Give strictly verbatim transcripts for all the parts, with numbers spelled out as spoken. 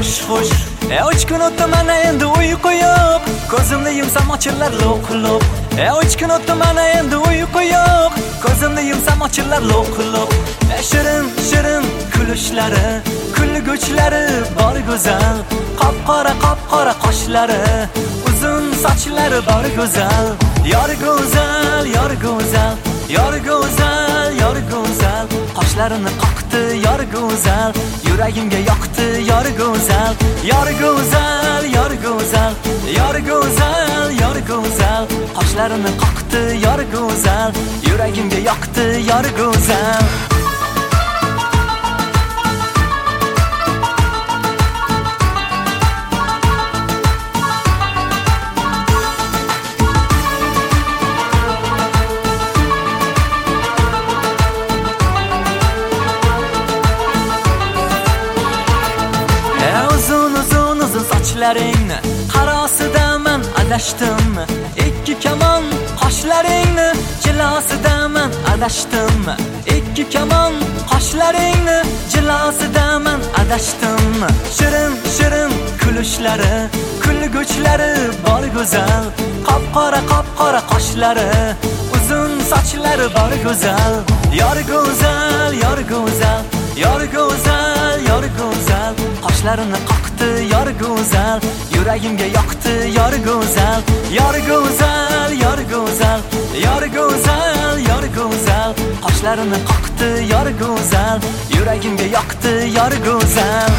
xush xush. E uch kun o'tdi mana endi uyqu yo'q. Ko'zimni yumsam ochillar loq loq. E uch kun o'tdi mana endi uyqu yo'q. Ko'zimni yumsam ochillar loq loq. E shirin shirin kulishlari, kulguvchlari bor go'zal. Qop-qora qop-qora qoshlari, uzun sochlari bor go'zal. Yor go'zal, yor go'zal, yor go'zal, yor go'zal. Qoshlarini qoqdi yor go'zal, yuragimga yoqdi yor go'zal. Yor go'zal, yor go'zal, yor go'zal, yor go'zal. Qoshlarini qoqdi yor go'zal, yuragimga yoqdi yor go'zal. Sochlaringni qarosida men adashdim. Ikki kamon qoshlaringni jilosida men adashdim. Ikki kamon qoshlaringni jilosida men adashdim. Shirin shirin kulishlari, kulguvchlari bor go'zal. Qop-qora qop-qora qoshlari, uzun sochlari bor go'zal. Yor go'zal, yor go'zal, yor go'zal, yor go'zal. Qoshlarini qoqdi yor go'zal, yuragimga yoqdi yor go'zal. Yor go'zal, yor go'zal, yor go'zal, yor go'zal. Qoshlarini qoqdi yor go'zal, yuragimga yoqdi yor go'zal.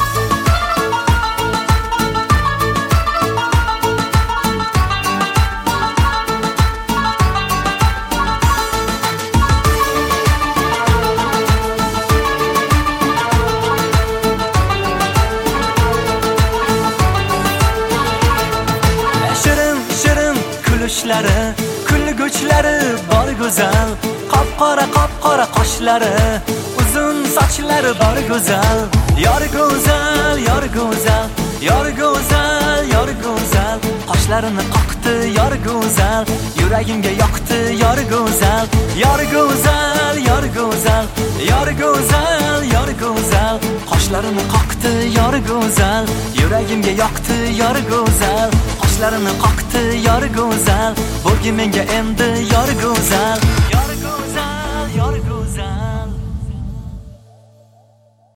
Kulishlari, kulguvchlari bor go'zal. Qop-qora qop-qora qoshlari, uzun sochlari bor go'zal. Yor go'zal, yor go'zal, yor go'zal, yor go'zal. Qoshlarini qoqdi yor go'zal, yuragimga yoqdi yor go'zal. Yor go'zal, yor go'zal, yor go'zal, yor go'zal. Qoshlarini qoqdi yor go'zal, yuragimga yoqdi yor go'zal. Qoshlarini qoqdi yor go'zal, bo'lgi menga endi yor go'zal.